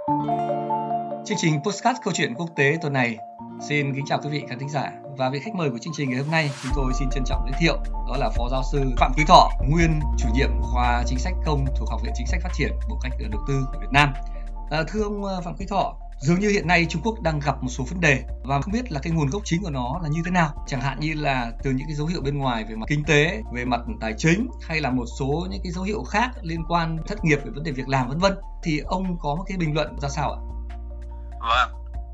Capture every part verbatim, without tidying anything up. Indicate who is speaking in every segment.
Speaker 1: Chương trình Podcast Câu chuyện quốc tế tuần này xin kính chào quý vị khán thính giả, và vị khách mời của chương trình ngày hôm nay chúng tôi xin trân trọng giới thiệu, đó là Phó Giáo sư Phạm Quý Thọ, nguyên chủ nhiệm khoa chính sách công thuộc Học viện Chính sách Phát triển Bộ Kế hoạch Đầu tư của Việt Nam. À, thưa ông Phạm Quý Thọ, dường như hiện nay Trung Quốc đang gặp một số vấn đề và không biết là cái nguồn gốc chính của nó là như thế nào, chẳng hạn như là từ những cái dấu hiệu bên ngoài về mặt kinh tế, về mặt tài chính, hay là một số những cái dấu hiệu khác liên quan thất nghiệp, về vấn đề việc làm vân vân. Thì ông có một cái bình luận ra sao ạ?
Speaker 2: Vâng,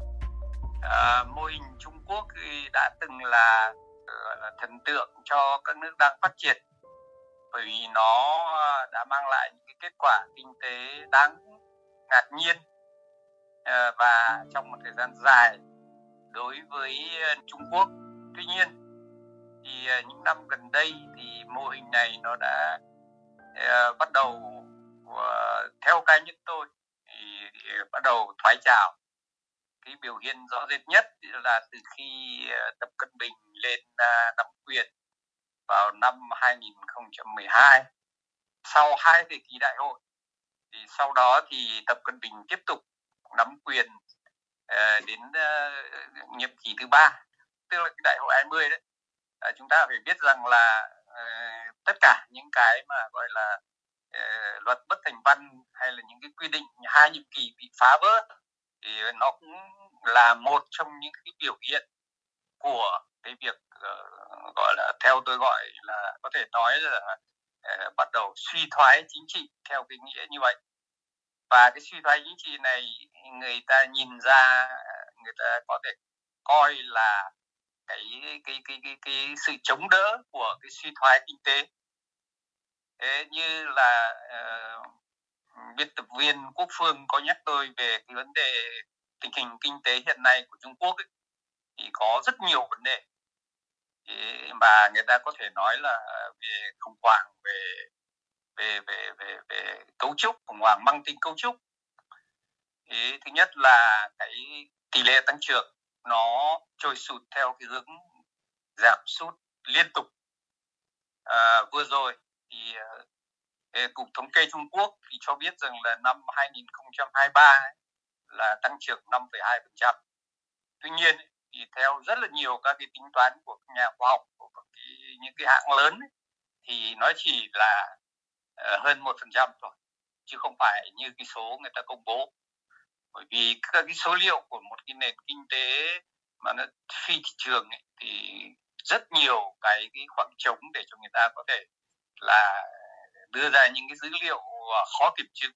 Speaker 2: à, mô hình Trung Quốc thì đã từng là, là thần tượng cho các nước đang phát triển, bởi vì nó đã mang lại những cái kết quả kinh tế đáng ngạc nhiên à, và trong một thời gian dài đối với Trung Quốc. Tuy nhiên thì những năm gần đây thì mô hình này nó đã uh, bắt đầu uh, theo cá nhân tôi thì, thì bắt đầu thoái trào. Cái biểu hiện rõ rệt nhất là từ khi Tập Cận Bình lên nắm quyền vào năm hai nghìn không trăm mười hai, sau hai thời kỳ đại hội, thì sau đó thì Tập Cận Bình tiếp tục nắm quyền uh, đến uh, nhiệm kỳ thứ ba, tức là cái đại hội hai mươi đấy. Uh, chúng ta phải biết rằng là uh, tất cả những cái mà gọi là uh, luật bất thành văn hay là những cái quy định hai nhiệm kỳ bị phá vỡ thì nó cũng là một trong những cái biểu hiện của cái việc uh, gọi là, theo tôi gọi là có thể nói là uh, bắt đầu suy thoái chính trị theo cái nghĩa như vậy. Và cái suy thoái chính trị này người ta nhìn ra, người ta có thể coi là cái cái cái cái cái sự chống đỡ của cái suy thoái kinh tế. Thế như là uh, biên tập viên Quốc Phương có nhắc tôi về cái vấn đề tình hình kinh tế hiện nay của Trung Quốc ấy, thì có rất nhiều vấn đề mà người ta có thể nói là về khủng hoảng về về về về về cấu trúc, khủng hoảng mang tính cấu trúc. Thì thứ nhất là cái tỷ lệ tăng trưởng nó trôi sụt theo cái hướng giảm sút liên tục. À, vừa rồi thì Cục Thống kê Trung Quốc thì cho biết rằng là năm hai nghìn không trăm hai mươi ba là tăng trưởng năm phẩy hai phần trăm. Tuy nhiên thì theo rất là nhiều các cái tính toán của các nhà khoa học, của cái, những cái hãng lớn ấy, thì nó chỉ là uh, hơn một phần trăm thôi, chứ không phải như cái số người ta công bố. Bởi vì các cái số liệu của một cái nền kinh tế mà nó phi thị trường ấy, thì rất nhiều cái, cái khoảng trống để cho người ta có thể là đưa ra những cái dữ liệu khó kiểm chứng.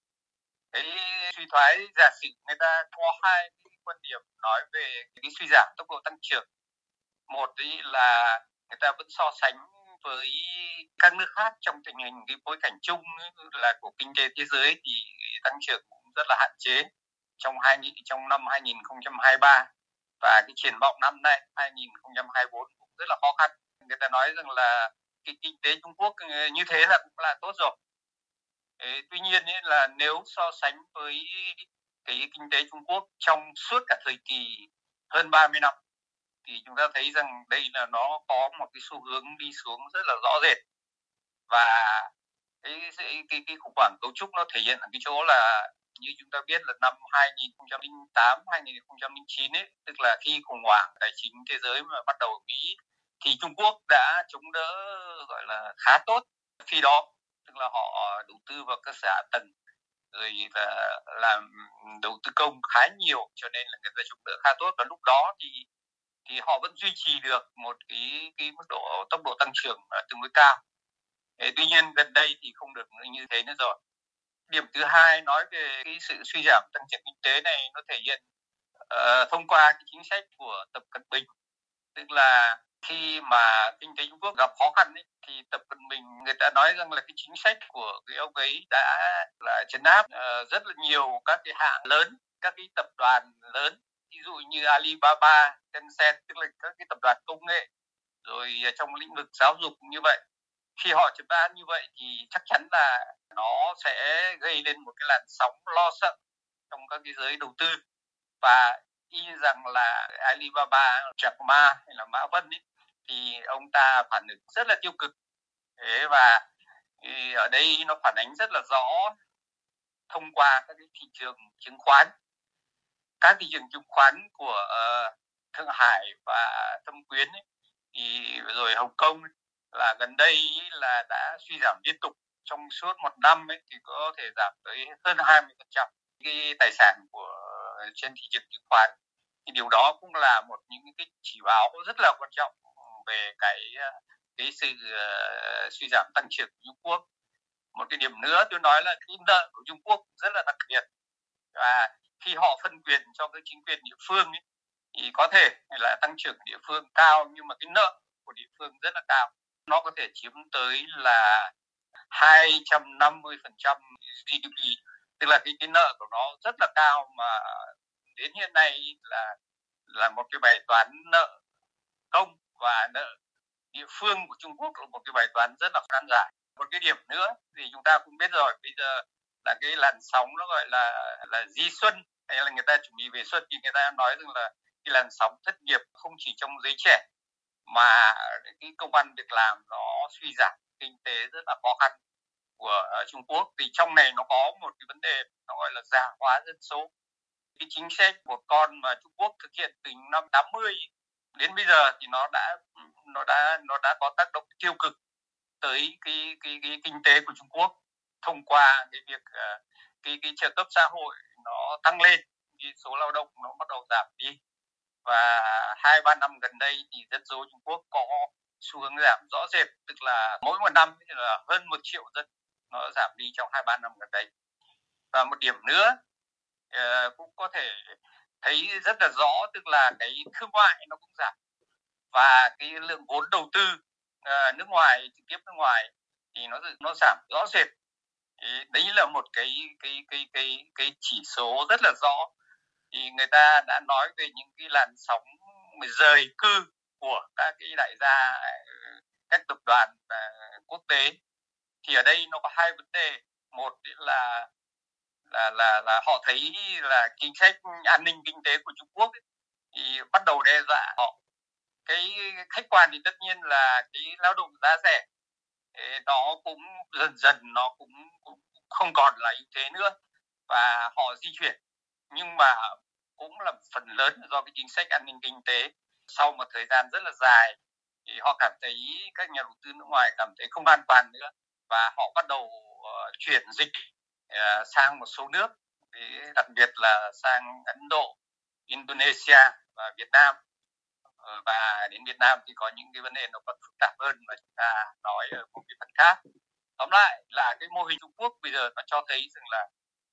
Speaker 2: Cái suy thoái giả sử người ta có hai cái quan điểm nói về cái suy giảm tốc độ tăng trưởng. Một ý là người ta vẫn so sánh với các nước khác trong tình hình cái bối cảnh chung là của kinh tế thế giới thì tăng trưởng cũng rất là hạn chế trong hai trong năm hai nghìn không trăm hai mươi ba, và cái triển vọng năm nay hai nghìn không trăm hai mươi tư cũng rất là khó khăn. Người ta nói rằng là cái kinh tế Trung Quốc như thế là cũng là tốt rồi. Thế, tuy nhiên ấy là nếu so sánh với cái kinh tế Trung Quốc trong suốt cả thời kỳ hơn ba mươi năm thì chúng ta thấy rằng đây là nó có một cái xu hướng đi xuống rất là rõ rệt. Và cái cái cái khủng hoảng cấu trúc nó thể hiện ở cái chỗ là như chúng ta biết là năm hai nghìn không trăm lẻ tám hai nghìn không trăm lẻ chín ấy, tức là khi khủng hoảng tài chính thế giới mà bắt đầu ở Mỹ, thì Trung Quốc đã chống đỡ gọi là khá tốt khi đó, tức là họ đầu tư vào cơ sở hạ tầng rồi là làm đầu tư công khá nhiều, cho nên là người ta chống đỡ khá tốt, và lúc đó thì thì họ vẫn duy trì được một cái cái mức độ tốc độ tăng trưởng tương đối cao. Thế, tuy nhiên gần đây thì không được như thế nữa rồi. Điểm thứ hai nói về cái sự suy giảm tăng trưởng kinh tế này, nó thể hiện uh, thông qua cái chính sách của Tập Cận Bình, tức là khi mà kinh tế Trung Quốc gặp khó khăn ấy, thì Tập Cận Bình người ta nói rằng là cái chính sách của cái ông ấy đã là trấn áp uh, rất là nhiều các cái hãng lớn, các cái tập đoàn lớn, ví dụ như Alibaba, Tencent, tức là các cái tập đoàn công nghệ, rồi trong lĩnh vực giáo dục cũng như vậy. Khi họ trấn áp như vậy thì chắc chắn là nó sẽ gây lên một cái làn sóng lo sợ trong các cái giới đầu tư, và y rằng là Alibaba, Jack Ma hay là Mã Vân ấy, thì ông ta phản ứng rất là tiêu cực. Thế và ở đây nó phản ánh rất là rõ thông qua các cái thị trường chứng khoán. Các thị trường chứng khoán của uh, Thượng Hải và Thâm Quyến ấy, thì rồi Hồng Kông ấy, là gần đây ấy, là đã suy giảm liên tục trong suốt một năm ấy, thì có thể giảm tới hơn hai mươi phần trăm cái tài sản của trên thị trường chứng khoán. Thì điều đó cũng là một những cái chỉ báo rất là quan trọng về cái cái sự uh, suy giảm tăng trưởng của Trung Quốc. Một cái điểm nữa tôi nói là cái nợ của Trung Quốc rất là đặc biệt, và khi họ phân quyền cho cái chính quyền địa phương ấy, thì có thể là tăng trưởng địa phương cao nhưng mà cái nợ của địa phương rất là cao, nó có thể chiếm tới là hai trăm năm mươi phần trăm giê đê pê, tức là cái cái nợ của nó rất là cao, mà đến hiện nay là là một cái bài toán nợ công và nợ địa phương của Trung Quốc là một cái bài toán rất là nan giải. Một cái điểm nữa thì chúng ta cũng biết rồi, bây giờ là cái làn sóng nó gọi là là di xuân, hay là người ta chuẩn bị về xuân, thì người ta nói rằng là cái làn sóng thất nghiệp không chỉ trong giới trẻ mà cái công ăn việc làm nó suy giảm, kinh tế rất là khó khăn của Trung Quốc. Thì trong này nó có một cái vấn đề nó gọi là già hóa dân số. Cái chính sách một con mà Trung Quốc thực hiện từ năm tám mươi đến bây giờ thì nó đã nó đã nó đã có tác động tiêu cực tới cái cái cái kinh tế của Trung Quốc, thông qua cái việc uh, cái cái trợ cấp xã hội nó tăng lên, cái số lao động nó bắt đầu giảm đi, và hai ba năm gần đây thì dân số Trung Quốc có xu hướng giảm rõ rệt, tức là mỗi một năm thì là hơn một triệu dân nó giảm đi trong hai ba năm gần đây. Và một điểm nữa uh, cũng có thể thấy rất là rõ, tức là cái thương mại nó cũng giảm, và cái lượng vốn đầu tư uh, nước ngoài, trực tiếp nước ngoài thì nó nó giảm rõ rệt. Thì đấy là một cái cái cái cái cái chỉ số rất là rõ. Thì người ta đã nói về những cái làn sóng rời cư của các cái đại gia, các tập đoàn uh, quốc tế. Thì ở đây nó có hai vấn đề. Một là là là là họ thấy là chính sách an ninh kinh tế của Trung Quốc ấy, thì bắt đầu đe dọa họ. Cái khách quan thì tất nhiên là cái lao động giá rẻ nó cũng dần dần nó cũng, cũng không còn là ưu thế nữa, và họ di chuyển. Nhưng mà cũng là phần lớn do cái chính sách an ninh kinh tế. Sau một thời gian rất là dài thì họ cảm thấy, các nhà đầu tư nước ngoài cảm thấy không an toàn nữa, và họ bắt đầu uh, chuyển dịch uh, sang một số nước, đặc biệt là sang Ấn Độ, Indonesia và Việt Nam. Và đến Việt Nam thì có những cái vấn đề nó còn phức tạp hơn mà chúng ta nói ở một cái phần khác. Tóm lại là cái mô hình Trung Quốc bây giờ nó cho thấy rằng là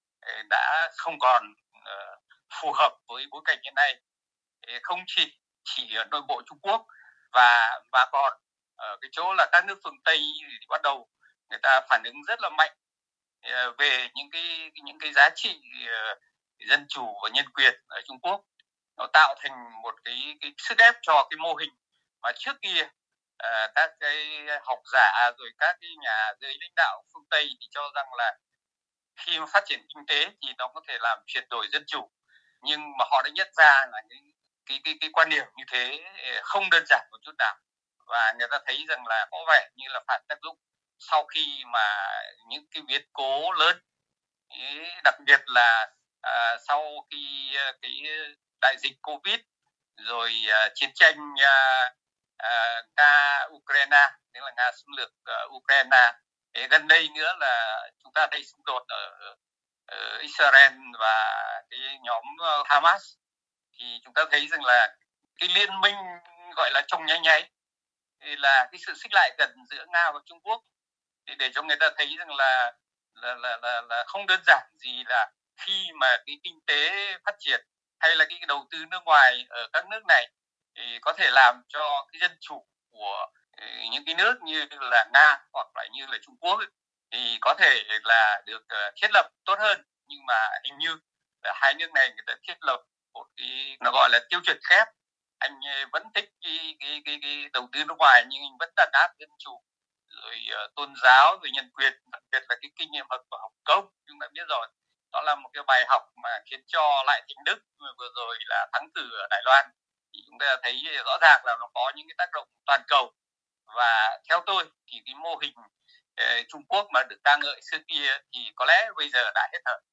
Speaker 2: đã không còn uh, phù hợp với bối cảnh hiện nay, không chỉ chỉ ở nội bộ Trung Quốc và và còn ở cái chỗ là các nước phương Tây thì bắt đầu người ta phản ứng rất là mạnh uh, về những cái những cái giá trị uh, dân chủ và nhân quyền ở Trung Quốc. Nó tạo thành một cái, cái sức ép cho cái mô hình mà trước kia uh, các cái học giả rồi các cái nhà giới lãnh đạo phương Tây thì cho rằng là khi mà phát triển kinh tế thì nó có thể làm chuyển đổi dân chủ, nhưng mà họ đã nhận ra là cái cái cái, cái quan điểm như thế không đơn giản một chút nào, và người ta thấy rằng là có vẻ như là phản tác dụng sau khi mà những cái biến cố lớn, đặc biệt là uh, sau khi uh, cái đại dịch Covid, rồi uh, chiến tranh uh, uh, Nga Ukraine, tức là Nga xâm lược uh, Ukraine. Thế gần đây nữa là chúng ta thấy xung đột ở, ở Israel và cái nhóm uh, Hamas, thì chúng ta thấy rằng là cái liên minh gọi là trong nháy nháy thì là cái sự xích lại gần giữa Nga và Trung Quốc, thì để cho người ta thấy rằng là là là là, là không đơn giản gì là khi mà cái kinh tế phát triển hay là cái đầu tư nước ngoài ở các nước này thì có thể làm cho cái dân chủ của những cái nước như là Nga hoặc là như là Trung Quốc ấy, thì có thể là được thiết lập tốt hơn. Nhưng mà hình như là hai nước này người ta thiết lập một cái nó gọi là tiêu chuẩn kép. Anh vẫn thích cái cái cái, cái đầu tư nước ngoài nhưng anh vẫn đàn áp dân chủ, rồi uh, tôn giáo, rồi nhân quyền, đặc biệt là cái kinh nghiệm học của Hồng Kông chúng ta biết rồi. Đó là một cái bài học mà khiến cho Lại Thành Đức vừa rồi là thắng cử ở Đài Loan, thì chúng ta thấy rõ ràng là nó có những cái tác động toàn cầu. Và theo tôi thì cái mô hình Trung Quốc mà được ca ngợi xưa kia thì có lẽ bây giờ đã hết thời.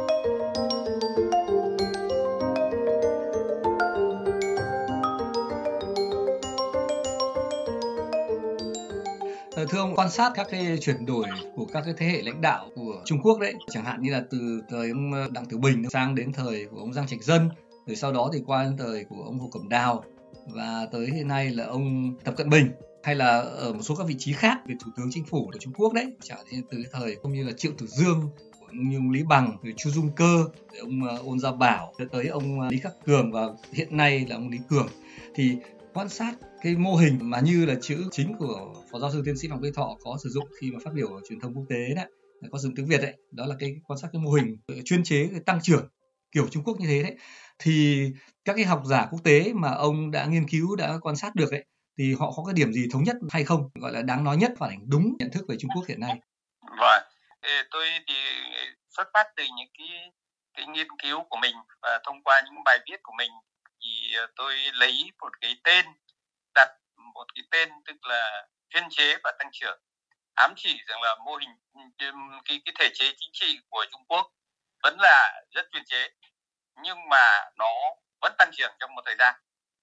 Speaker 1: Thưa ông, quan sát các cái chuyển đổi của các cái thế hệ lãnh đạo của Trung Quốc đấy, chẳng hạn như là từ thời ông Đặng Tiểu Bình sang đến thời của ông Giang Trạch Dân, rồi sau đó thì qua đến thời của ông Hồ Cẩm Đào và tới hiện nay là ông Tập Cận Bình, hay là ở một số các vị trí khác về thủ tướng chính phủ của Trung Quốc đấy, chẳng hạn như từ cái thời cũng như là Triệu Tử Dương, như ông Lý Bằng, rồi Chu Dung Cơ, rồi ông Ôn Gia Bảo, tới tới ông Lý Khắc Cường và hiện nay là ông Lý Cường. Thì quan sát cái mô hình mà như là chữ chính của Phó Giáo sư Tiến sĩ Phạm Quý Thọ có sử dụng khi mà phát biểu ở truyền thông quốc tế đấy, có dùng tiếng Việt đấy, đó là cái quan sát cái mô hình chuyên chế cái tăng trưởng kiểu Trung Quốc như thế đấy, thì các cái học giả quốc tế mà ông đã nghiên cứu, đã quan sát được đấy, thì họ có cái điểm gì thống nhất hay không, gọi là đáng nói nhất, phản ánh đúng nhận thức về Trung Quốc hiện nay?
Speaker 2: Vâng, tôi thì xuất phát từ những cái cái nghiên cứu của mình và thông qua những bài viết của mình thì tôi lấy một cái tên, đặt một cái tên tức là chuyên chế và tăng trưởng, ám chỉ rằng là mô hình cái cái thể chế chính trị của Trung Quốc vẫn là rất chuyên chế nhưng mà nó vẫn tăng trưởng trong một thời gian.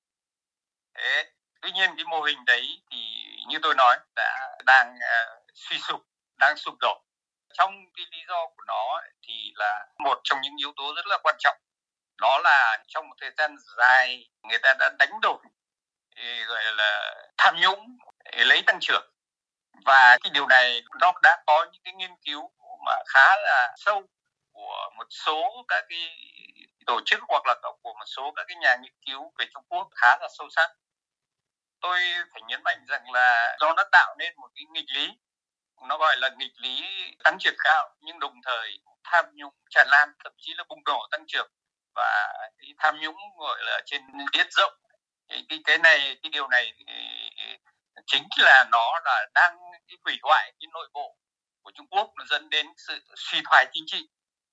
Speaker 2: Thế, tuy nhiên cái mô hình đấy thì như tôi nói đã đang uh, suy sụp, đang sụp đổ. Trong cái lý do của nó thì là một trong những yếu tố rất là quan trọng, đó là trong một thời gian dài người ta đã đánh đổi, gọi là tham nhũng để lấy tăng trưởng, và cái điều này nó đã có những cái nghiên cứu mà khá là sâu của một số các cái tổ chức hoặc là của một số các cái nhà nghiên cứu về Trung Quốc khá là sâu sắc. Tôi phải nhấn mạnh rằng là do nó tạo nên một cái nghịch lý, nó gọi là nghịch lý tăng trưởng cao nhưng đồng thời tham nhũng tràn lan, thậm chí là bùng nổ tăng trưởng, và cái tham nhũng gọi là trên diện rộng. Cái, cái cái này cái điều này chính là nó là đang cái hủy hoại cái nội bộ của Trung Quốc, nó dẫn đến sự suy thoái chính trị,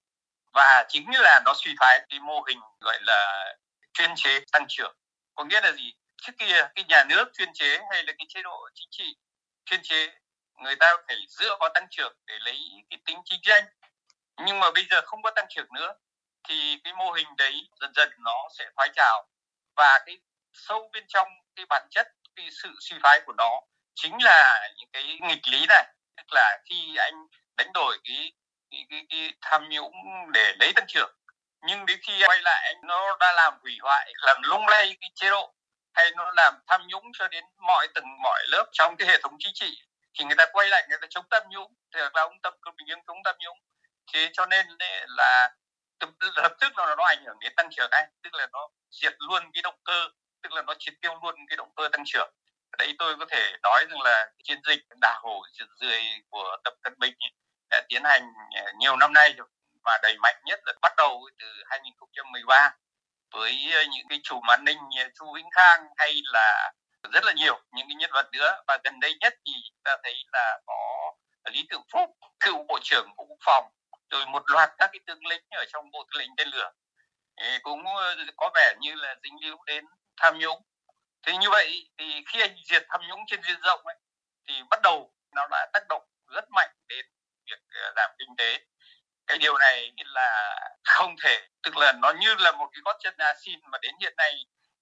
Speaker 2: và chính là nó suy thoái cái mô hình gọi là chuyên chế tăng trưởng. Có nghĩa là gì? Trước kia cái nhà nước chuyên chế hay là cái chế độ chính trị chuyên chế, người ta phải dựa vào tăng trưởng để lấy cái tính chính danh, nhưng mà bây giờ không có tăng trưởng nữa thì cái mô hình đấy dần dần nó sẽ thoái trào, và cái sâu bên trong cái bản chất, cái sự suy thoái của nó chính là những cái nghịch lý này, tức là khi anh đánh đổi cái cái, cái, cái tham nhũng để lấy tăng trưởng, nhưng đến khi quay lại nó đã làm hủy hoại, làm lung lay cái chế độ, hay nó làm tham nhũng cho đến mọi tầng mọi lớp trong cái hệ thống chính trị, thì người ta quay lại người ta chống tham nhũng, thì là ông Tập Cận Bình chống tham nhũng. Thế cho nên là lập tức là nó ảnh hưởng đến tăng trưởng ngay, tức là nó diệt luôn cái động cơ, tức là nó triệt tiêu luôn cái động cơ tăng trưởng. Đấy, tôi có thể nói rằng là chiến dịch đả hổ diệt rươi của Tập Cận Bình đã tiến hành nhiều năm nay rồi, và đẩy mạnh nhất là bắt đầu từ hai nghìn không trăm mười ba với những cái chủ an ninh như Chu Vĩnh Khang hay là rất là nhiều những cái nhân vật nữa, và gần đây nhất thì ta thấy là có Lý Tự Phúc, cựu bộ trưởng Bộ Quốc phòng, rồi một loạt các cái tướng lĩnh ở trong bộ tư lệnh tên lửa cũng có vẻ như là dính líu đến tham nhũng. Thế như vậy thì khi anh diệt tham nhũng trên diện rộng ấy, thì bắt đầu nó đã tác động rất mạnh đến việc giảm kinh tế. Cái điều này là không thể, tức là nó như là một cái gót chân asin mà đến hiện nay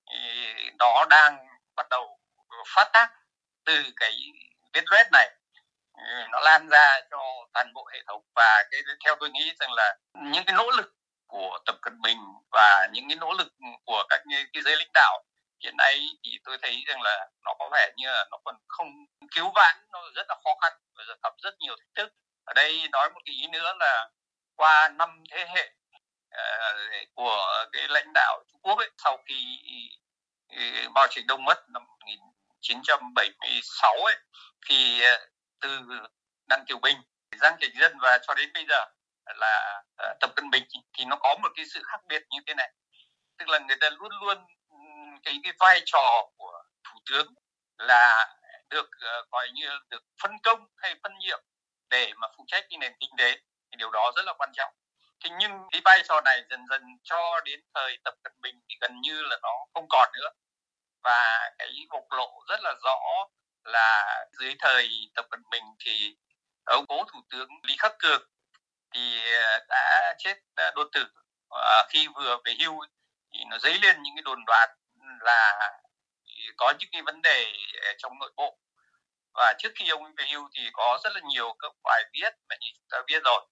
Speaker 2: nó đang bắt đầu phát tác từ cái vết loét này, nó lan ra cho toàn bộ hệ thống. Và cái theo tôi nghĩ rằng là những cái nỗ lực của Tập Cận Bình và những cái nỗ lực của các cái giới lãnh đạo hiện nay thì tôi thấy rằng là nó có vẻ như là nó còn không cứu vãn, nó rất là khó khăn và gặp rất nhiều thách thức. Ở đây nói một cái ý nữa là qua năm thế hệ uh, của cái lãnh đạo Trung Quốc ấy, sau khi uh, Mao Trạch-đông mất năm một nghìn chín trăm bảy mươi sáu ấy, thì uh, từ Đặng Tiểu Bình, Giang Trạch Dân và cho đến bây giờ là uh, Tập Cận Bình thì nó có một cái sự khác biệt như thế này, tức là người ta luôn luôn cái cái vai trò của thủ tướng là được uh, coi như được phân công hay phân nhiệm để mà phụ trách cái nền kinh tế, thì điều đó rất là quan trọng. Thế nhưng cái vai trò này dần dần cho đến thời Tập Cận Bình thì gần như là nó không còn nữa, và cái bộc lộ rất là rõ là dưới thời Tập Cận Bình thì ông cố thủ tướng Lý Khắc Cường thì đã chết đột tử khi vừa về hưu. Thì nó dấy lên những cái đồn đoán là có những cái vấn đề trong nội bộ. Và trước khi ông về hưu thì có rất là nhiều các bài viết mà như chúng ta biết rồi,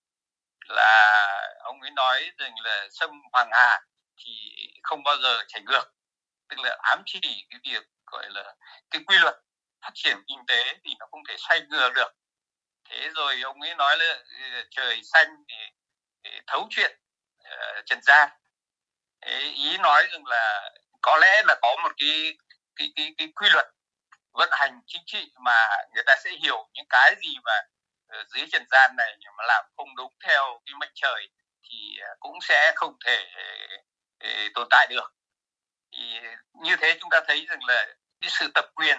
Speaker 2: là ông ấy nói rằng là sông Hoàng Hà thì không bao giờ chảy ngược, tức là ám chỉ cái việc gọi là cái quy luật phát triển kinh tế thì nó không thể xoay ngược được. Thế rồi ông ấy nói là trời xanh thì, thì thấu chuyện uh, trần gian. Thế ý nói rằng là có lẽ là có một cái cái cái, cái quy luật vận hành chính trị mà người ta sẽ hiểu những cái gì mà ở dưới trần gian này mà làm không đúng theo cái mệnh trời thì cũng sẽ không thể để tồn tại được. Thì như thế chúng ta thấy rằng là cái sự tập quyền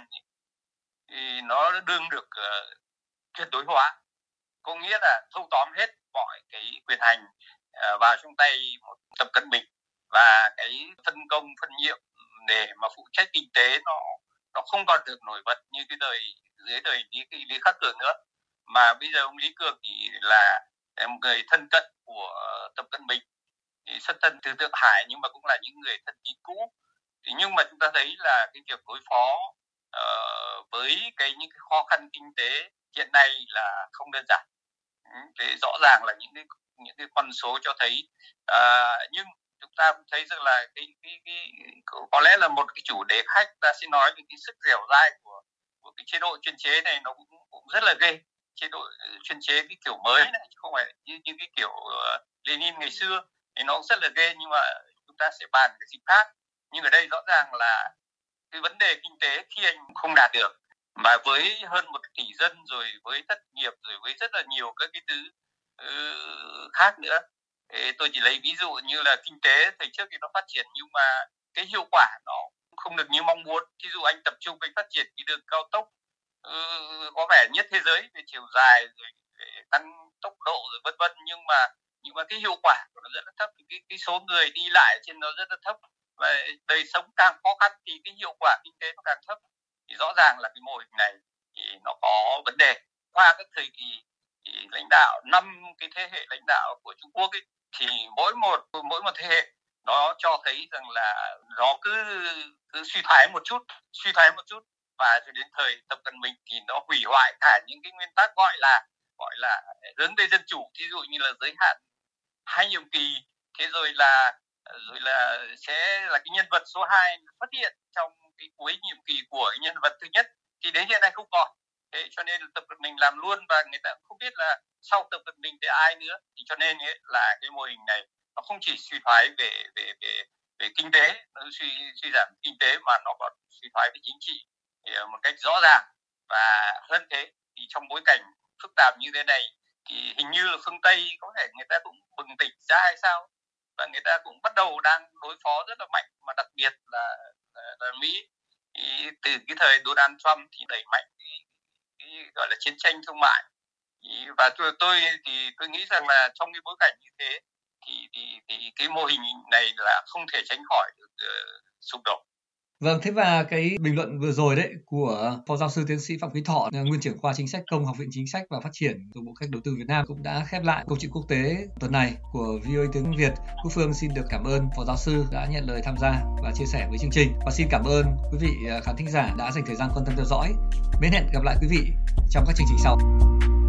Speaker 2: thì nó đương được uh, tuyệt đối hóa, có nghĩa là thâu tóm hết mọi cái quyền hành uh, vào trong tay một Tập Cận Bình, và cái phân công phân nhiệm để mà phụ trách kinh tế nó nó không còn được nổi bật như cái đời dưới đời Lý, Lý Khắc Cường nữa, mà bây giờ ông Lý Cường thì là một người thân cận của Tập Cận Bình, thì xuất thân từ Thượng Hải nhưng mà cũng là những người thân tín cũ. Thì nhưng mà chúng ta thấy là cái việc đối phó uh, với cái những cái khó khăn kinh tế hiện nay là không đơn giản. Thế rõ ràng là những cái những cái con số cho thấy, uh, nhưng chúng ta cũng thấy rằng là cái, cái, cái có lẽ là một cái chủ đề khách ta sẽ nói về cái sức dẻo dai của của cái chế độ chuyên chế này, nó cũng cũng rất là ghê. Chế độ chuyên chế cái kiểu mới này chứ không phải như, như cái kiểu uh, Lenin ngày xưa thì nó cũng rất là ghê, nhưng mà chúng ta sẽ bàn cái gì khác. Nhưng ở đây rõ ràng là cái vấn đề kinh tế khi anh không đạt được, mà với hơn một tỷ dân rồi, với thất nghiệp rồi, với rất là nhiều các cái thứ uh, khác nữa. Thế tôi chỉ lấy ví dụ như là kinh tế thời trước thì nó phát triển nhưng mà cái hiệu quả nó không được như mong muốn. Ví dụ anh tập trung với phát triển cái đường cao tốc uh, có vẻ nhất thế giới về chiều dài rồi về tăng tốc độ rồi vân vân, nhưng mà nhưng mà cái hiệu quả của nó rất là thấp, cái cái số người đi lại trên nó rất là thấp, và đời sống càng khó khăn thì cái hiệu quả kinh tế nó càng thấp. Thì rõ ràng là cái mô hình này thì nó có vấn đề. Qua các thời kỳ thì lãnh đạo năm cái thế hệ lãnh đạo của Trung Quốc ấy, thì mỗi một mỗi một thế hệ nó cho thấy rằng là nó cứ cứ suy thoái một chút, suy thoái một chút, và cho đến thời Tập Cận Bình thì nó hủy hoại cả những cái nguyên tắc gọi là gọi là hướng tới dân chủ, ví dụ như là giới hạn hai nhiệm kỳ, thế rồi là rồi là sẽ là cái nhân vật số hai xuất hiện trong cái cuối nhiệm kỳ của cái nhân vật thứ nhất, thì đến hiện nay không còn. Thế cho nên Tập Cận Bình làm luôn, và người ta cũng không biết là sau Tập Cận Bình thì ai nữa. Thì cho nên ấy, là cái mô hình này nó không chỉ suy thoái về về về về kinh tế, nó suy suy giảm kinh tế mà nó còn suy thoái về chính trị thì một cách rõ ràng. Và hơn thế thì trong bối cảnh phức tạp như thế này thì hình như là phương Tây có thể người ta cũng bừng tỉnh ra hay sao, và người ta cũng bắt đầu đang đối phó rất là mạnh, mà đặc biệt là là, là Mỹ thì từ cái thời Donald Trump thì đẩy mạnh cái, cái gọi là chiến tranh thương mại. Và tôi tôi thì tôi nghĩ rằng là trong cái bối cảnh như thế thì thì thì cái mô hình này là không thể tránh khỏi được uh, sụp đổ.
Speaker 1: Vâng, thế và cái bình luận vừa rồi đấy của Phó Giáo sư Tiến sĩ Phạm Quý Thọ, nguyên trưởng khoa chính sách công, Học viện Chính sách và Phát triển thuộc Bộ Cách Đầu tư Việt Nam cũng đã khép lại câu chuyện quốc tế tuần này của vê o a tiếng Việt. Quốc Phương xin được cảm ơn Phó Giáo sư đã nhận lời tham gia và chia sẻ với chương trình, và xin cảm ơn quý vị khán thính giả đã dành thời gian quan tâm theo dõi. Mến hẹn gặp lại quý vị trong các chương trình sau.